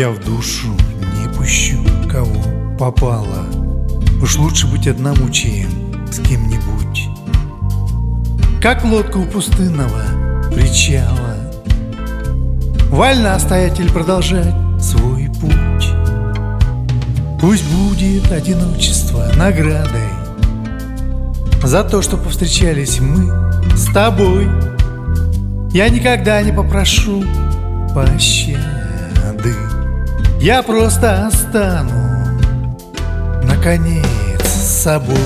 Я в душу не пущу, кого попало. Уж лучше быть одному, чем с кем-нибудь. Как лодка у пустынного причала, вольно стоять или продолжать свой путь. Пусть будет одиночество наградой за то, что повстречались мы с тобой. Я никогда не попрошу пощады, я просто стану, наконец, с собой.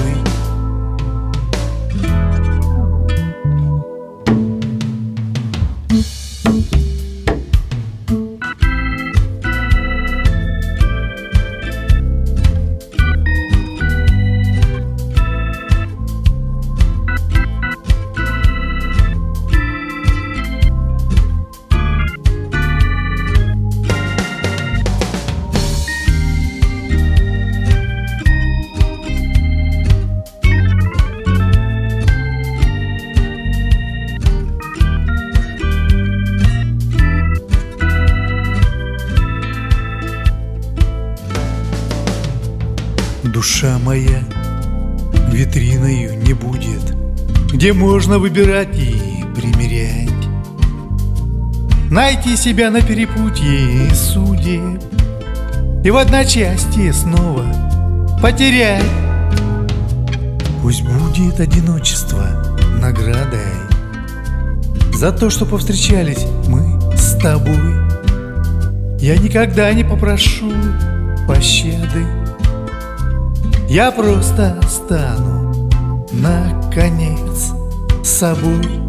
Душа моя витриною не будет, где можно выбирать и примерять, найти себя на перепутье судеб и в одночасье снова потерять. Пусть будет одиночество наградой за то, что повстречались мы с тобой. Я никогда не попрошу пощады, я просто стану, наконец, с собой.